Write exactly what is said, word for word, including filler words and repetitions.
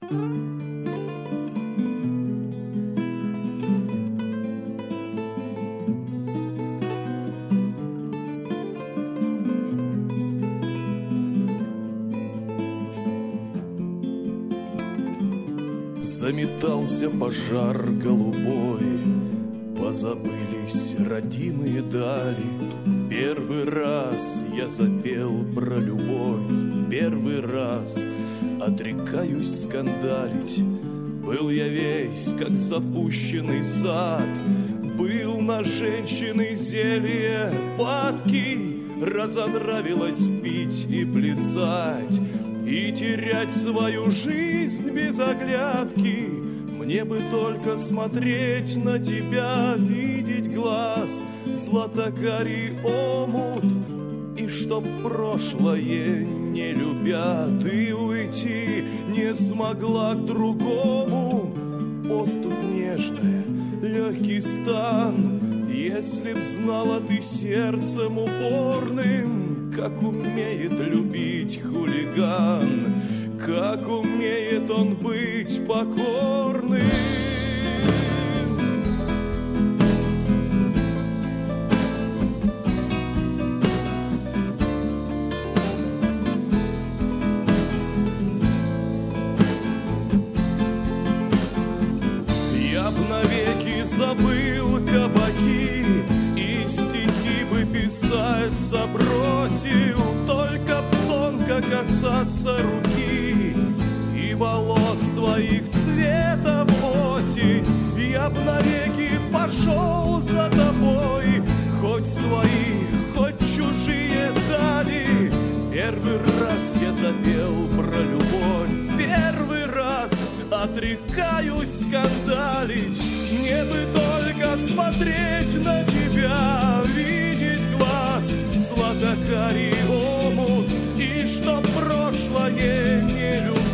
Заметался пожар голубой, позабылись родимые дали. Первый раз я запел про любовь, первый раз отрекаюсь скандалить. Был я весь, как запущенный сад, был на женщины зелье падки. Разонравилось пить и плясать, и терять свою жизнь без оглядки. Мне бы только смотреть на тебя, видеть глаз, златокарий омут, и чтоб прошлое не любя, ты уйти не смогла к другому. Поступь нежная, легкий стан, если б знала ты сердцем упорным, как умеет любить хулиган, как умеет он быть покорным. Я б навеки забыл кабаки и стихи бы писать забросил, только б тонко касаться руки и волос твоих цвета в осень. Я б навеки пошел за тобой, хоть свои, хоть чужие дали. Первый раз я запел про любовь, первый раз отрекаюсь скандалить. Мне бы только смотреть на тебя, видеть глаз, златокарий омут, и чтоб прошлое не любить.